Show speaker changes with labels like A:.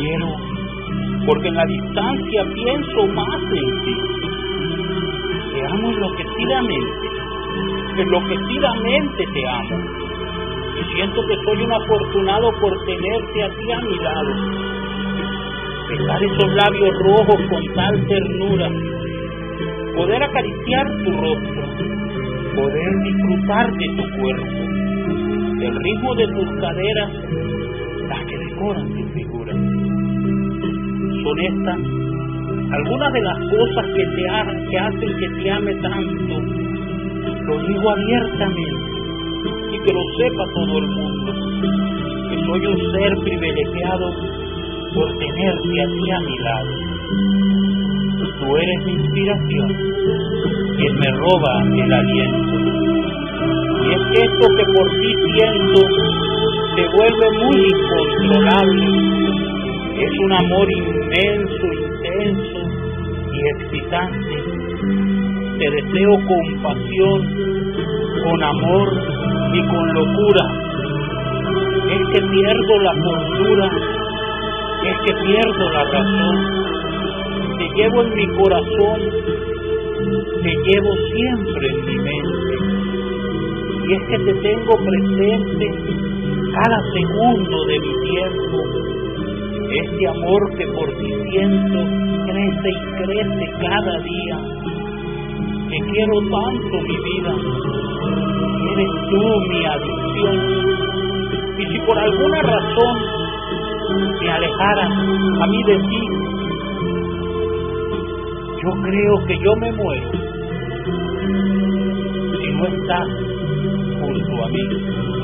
A: quiero porque en la distancia pienso más en ti. Te amo enloquecidamente te amo. Y siento que soy un afortunado por tenerte a ti a mi lado. Besar esos labios rojos con tal ternura, poder acariciar tu rostro, poder disfrutar de tu cuerpo, el ritmo de tus caderas, las que decoran tu figura. Son estas algunas de las cosas que hacen que te ame tanto. Lo digo abiertamente y que lo sepa todo el mundo, que soy un ser privilegiado por tenerte a ti a mi lado. Tú eres mi inspiración, quien me roba el aliento. Y es que esto que por ti siento se vuelve muy incontrolable. Es un amor inmenso, intenso y excitante. Te deseo con pasión, con amor y con locura. Es que pierdo la cordura, es que pierdo la razón. Te llevo en mi corazón, te llevo siempre en mi mente. Y es que te tengo presente cada segundo de mi tiempo. Este amor que por ti siento crece y crece cada día. Te quiero tanto, mi vida. Eres tú mi adicción. Y si por alguna razón me alejara a mí de ti, yo creo que yo me muero si no estás junto a mí.